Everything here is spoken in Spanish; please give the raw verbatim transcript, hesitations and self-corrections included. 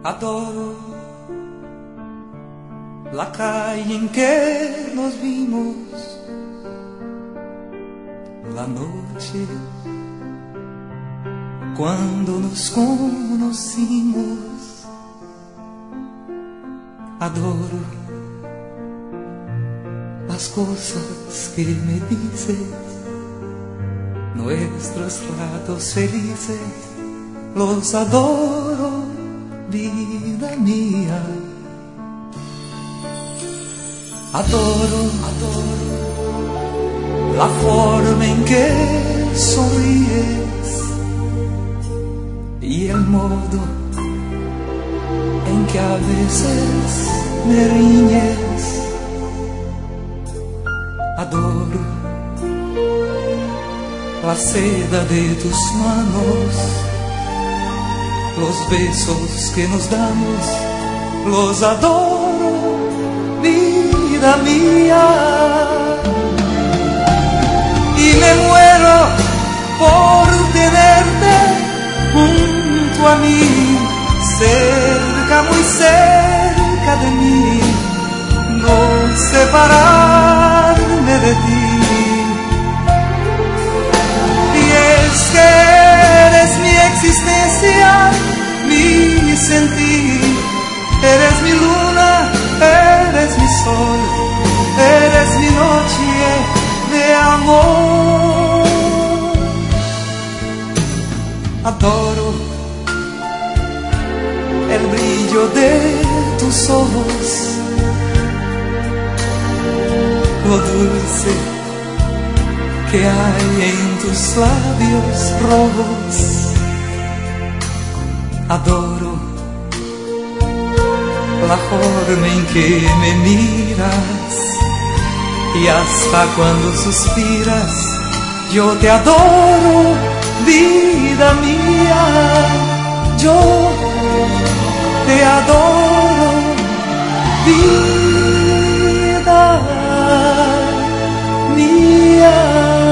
Adoro la calle en que nos vimos, la noche cuando nos conocimos. Adoro las cosas que me dices, nuestros ratos felices, los adoro, vida mía. Adoro, adoro la forma en que sonríes y el modo en que a veces me riñes. Adoro la seda de tus manos, los besos que nos damos, los adoro, vida mía. Y me muero por tenerte junto a mí, cerca, muy cerca de mí, no separarme de ti. Y es que eres mi existencia, mi sentir, eres mi luna, eres mi sol, eres mi noche de amor. Adoro el brillo de tus ojos, lo dulce que hay en tus labios rojos. Adoro la forma en que me miras y hasta cuando suspiras yo te adoro, vida mía. Yo te adoro, vida mía.